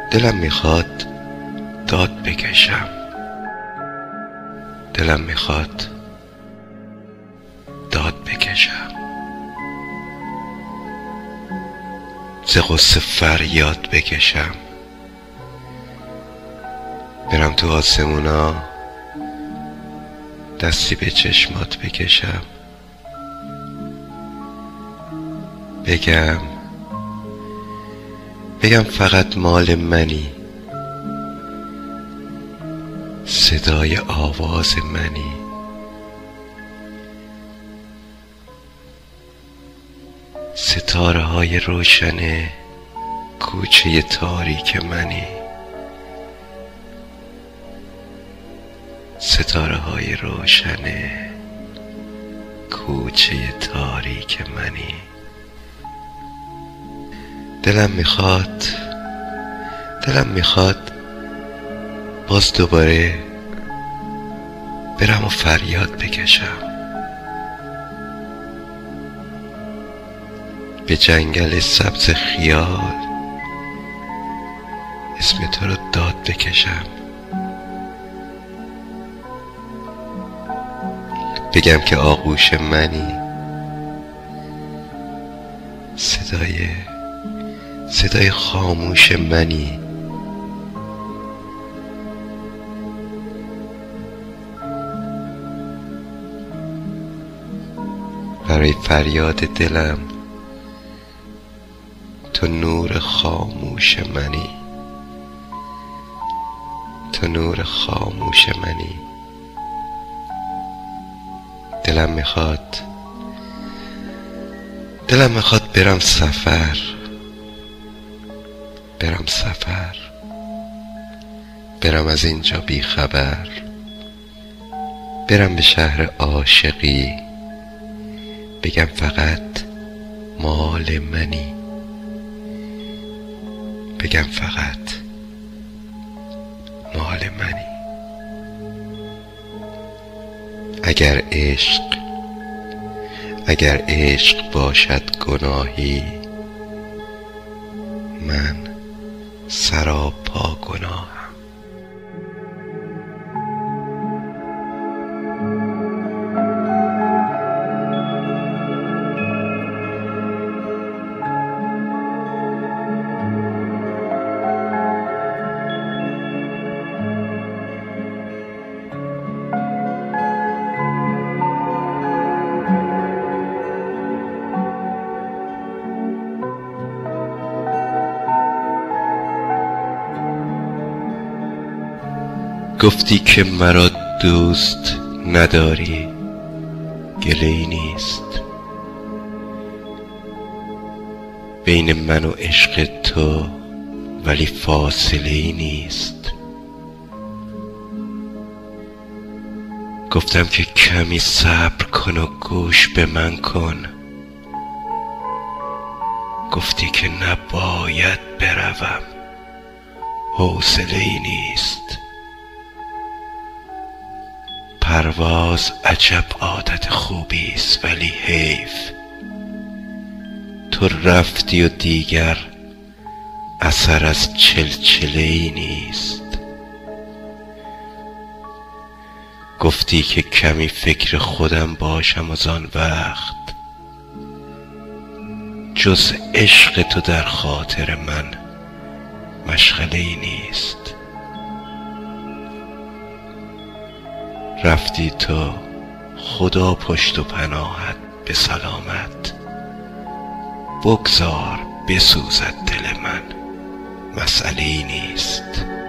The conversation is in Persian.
دلم میخواد داد بکشم، دلم میخواد داد بکشم، ز غصه فریاد بکشم، برم تو آسمونا دستی به چشمات بکشم، بگم فقط مال منی، صدای آواز منی، ستاره های روشن کوچه تاریک منی، ستاره های روشن کوچه تاریک منی. دلم میخواد باز دوباره برم و فریاد بکشم، به جنگل سبز خیال اسم تو رو داد بکشم، بگم که آغوش منی، صدای خاموش منی، برای فریاد دلم تو نور خاموش منی، تو نور خاموش منی. دلم میخواد برم سفر، برم از اینجا بی خبر، برم به شهر عاشقی، بگم فقط مال منی، بگم فقط مال منی. اگر عشق باشد گناهی، من سراپا گناهم. گفتی که مرا دوست نداری، گله‌ای نیست بین من و عشق تو، ولی فاصله‌ای نیست. گفتم که کمی صبر کن و گوش به من کن، گفتی که نباید بروم، حوصله‌ای نیست. پرواز عجب عادت خوبی است، ولی حیف تو رفتی و دیگر اثر از چلچله‌ای نیست. گفتی که کمی فکر خودم باشم، از آن وقت جز عشق تو در خاطر من مشغله‌ای نیست. رفتی تو، خدا پشت و پناهت به سلامت، بگذار بسوزد دل من، مسئله‌ای نیست.